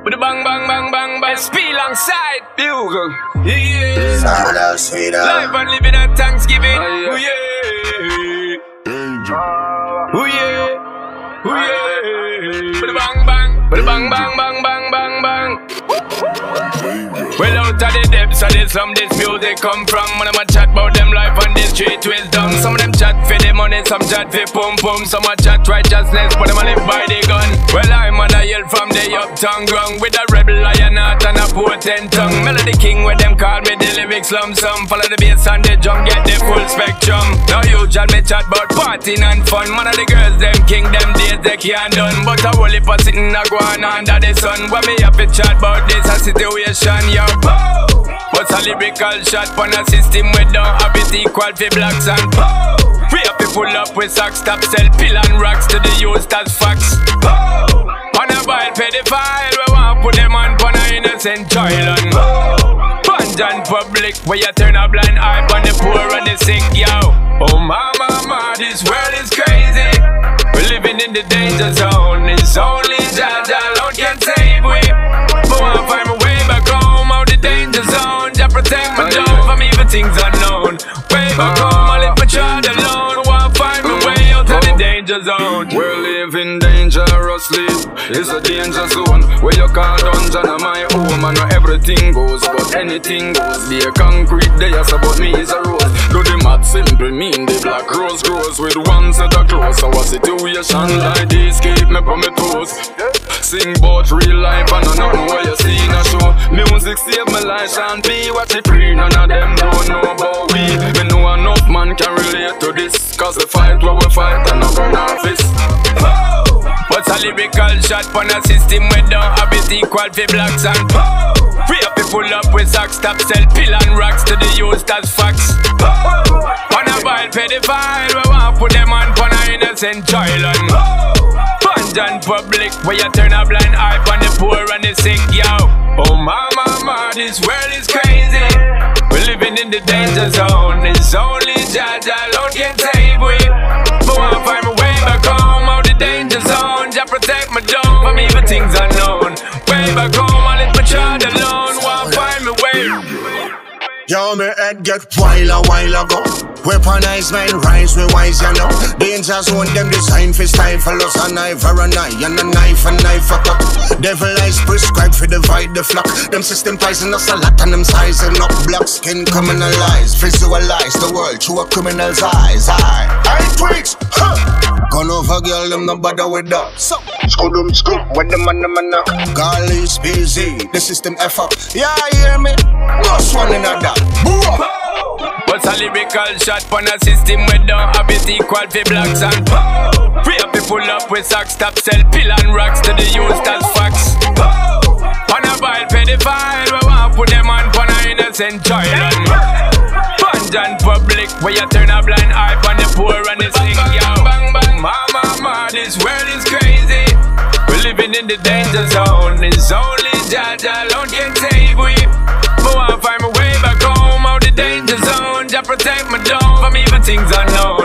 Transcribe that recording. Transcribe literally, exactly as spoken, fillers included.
with the bang bang bang bang bang. S P alongside Bugle. Yeah. Sound out, sweet out. Life and living at Thanksgiving. Oh, yeah. Oh yeah. Oh yeah. With the bang bang. With the bang bang bang bang bang bang. Well, out of the depths of the slum, this music come from. When I'm a chat about them life on the street wisdom. Some of them chat for the money, some chat for pum pum. Some a chat righteousness, but them a live by the gun. Well, I'm on a yell from the uptown ground with a rebel lion heart and a potent tongue. Melody king where them call me the lyrics lump sum. Follow the bass and the drum, get the full spectrum. Now usual me chat about partying and fun. Man of the girls, them king, them days they can't done. But a whole heap of sitting a go on under the sun. When me have to chat about this a situation, yo. What's a lyrical shot on a system we don't have it equal for blacks and pow. We have to pull up with socks, stop sell pill and rocks to the youth as facts. On a vile pedophile, we want put them on for an innocent child and punch and public where you turn a blind eye on the poor and the sick, yo. Oh my mama, this world is crazy. We're living in the danger zone. It's only Jah Jah alone can save we. But I find my way back home out the danger zone. Jah protect my dome from evil things unknown. Way back home, I live my child alone. Want find my way out of the danger zone. We're living dangerously. It's a danger zone where you call dungeon of my home. And where everything goes, but anything goes. Be a concrete day, so but me is a rose. Do the math simple, mean the black rose grows with one set of clothes. So a situation like this keep me from my toes. Sing about real life and I know what you see in a show. Music save my life and be what it free. None of them don't know about we. Me know enough man can relate to this. Cause the fight where we fight and not run our fist. What's a lyrical shot on a system we don't have it equal for blacks and pow. We have to pull up with socks, stop sell pill and rocks to the youth as facts. On a vile pedophile, we want put them on for an innocent child and punch and public where you turn a blind eye on the poor and the sick, yo. Oh my mama, this world is crazy. We're living in the danger zone. It's only Jah Jah alone can save we. But I find my way back home out the danger zone. Jah protect my dome from evil things unknown. Way back home, I let my child alone. Want find my way. Yo, me head get wild a while ago. Weaponized men rise with wise, you know. Danger zone, them design for stifle us. A knife or a knife, and a knife, a knife, a cut. Devil eyes prescribed for divide the flock. Them system poison us a lot and them sizing up. Black skin criminalized, visualize the world through a criminal's eyes. I, I tweaks, huh. Gone over girl, them no bother with that. So, skudum scoop, when the man, the man, uh. Girl is busy, the system F up. Yeah, hear me? Just one in a that. What's a lyrical shot on a system we don't have it equal for blacks and pow. We have to pull up with socks, stop sell pill and rocks to the youth as facts. On a vile pedophile, we want put them on for an innocent child and punch and public where you turn a blind eye on the poor and the sick, yo. Bang bang, mama, mama, this world is crazy. We're living in the danger zone. It's only Jah Jah alone can save we. But I find my way back home out the danger zone. Jah protect my dome from evil things unknown.